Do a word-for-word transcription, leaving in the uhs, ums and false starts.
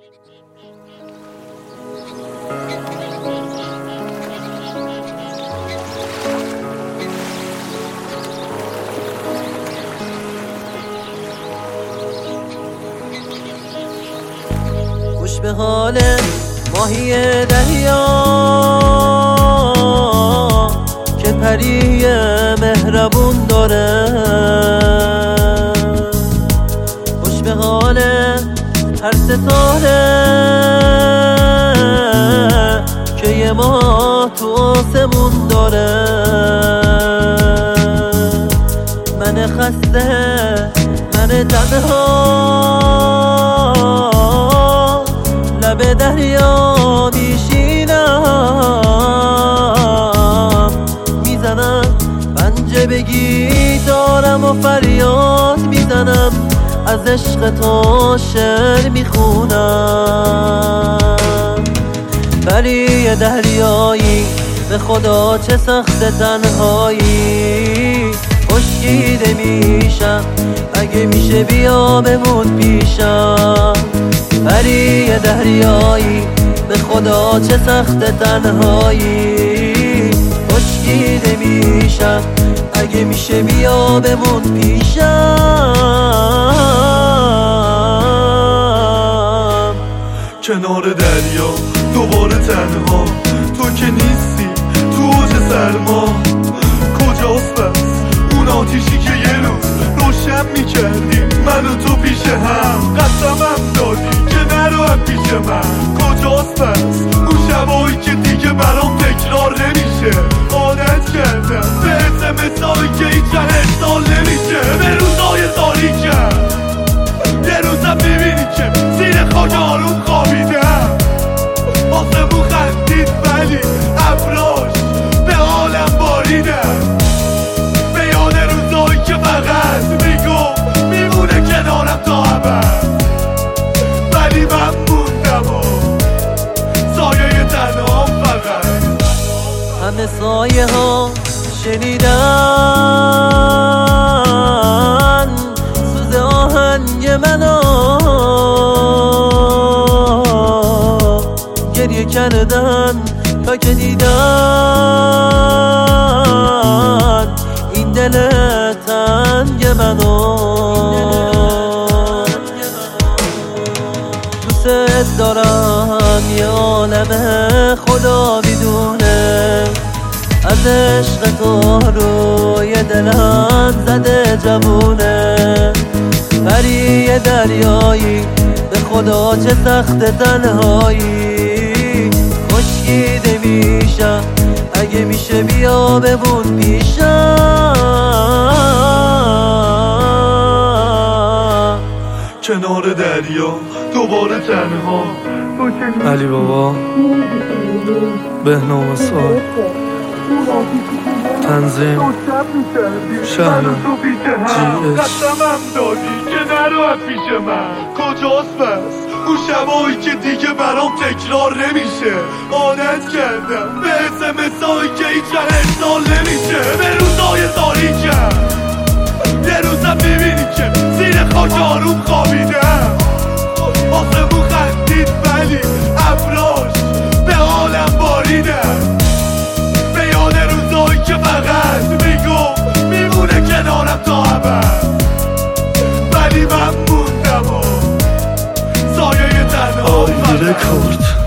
خوش به حال ماهی دریا که پری مهربون داره. خوش به حال هر ستاره که یه ماه تو آسمون داره. من خسته، من تنها لب دریا میشینم، میزنم پنجه بگی دارم و فریاد میزنم، از عشق تو شعر میخونم. ولی دریایی به خدا چه سخت تنهایی، خشکیده میشم اگه میشه بیا بمون پیشم. ولی دریایی به خدا چه سخت تنهایی، خشکیده میشم اگه میشه بیا بمون پیشم. کنار دریا دوباره تنها، تو که نیستی تو اوج سرما. کجاست بس اون آتیشی که یه روز روشن میکردی من و تو پیش هم؟ قسمم دادی که نرو از پیش من. کجاست بس اون شبایی که دیگه برام تکرار نمیشه؟ عادت کردم به اسمسایی که هیچ سال نمیشه. به روزای تاریکم یه روزم میبینی که زیر خاک آروم خوابیدم. آسمون خندید ولی ابراش به حالم باریدم. به یاد روزایی که فقط میگم میمونه کنارم تا ابد، ولی من موندم و سایه تنهام فقط. همه سایه ها شنیدن سوز آهنگ منو، گریه کردن تا که دیدن این دل تنگ منو. دوست دارم یه عالم خدا میدونه، از عشق تو روی دلم زده جوونه. پری دریایی به خدا چه سخت تنهایی، خشکیده میشم اگه میشه بیا بمون پیشم. کنار دریا دوباره تنها، علی بابا، بهنام سال، تنظیم شهر جی اچ. قسمم دادی که نرو از پیش من. کجاست بس اون شبایی که دیگه برام تکرار نمیشه؟ عادت کردم به اسمسایی که هیچ سال نمیشه. به روزای تاریکم یه روزم میبینی که زیر خاک آروم خوابیدم. آسمون خندید ولی ابراش به حالم باریدم. به یاد روزایی که فقط میگم میمونه کنارم تا ابد، ولی من موندم و سایه تنها فقط.